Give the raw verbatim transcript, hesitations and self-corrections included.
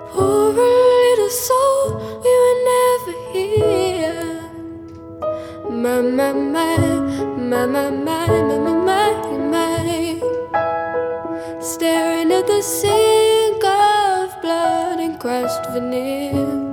Poor little soul, we were never here. My, my, my, my, my, my, my, my, my, my. Staring at the sink of blood and crushed veneer.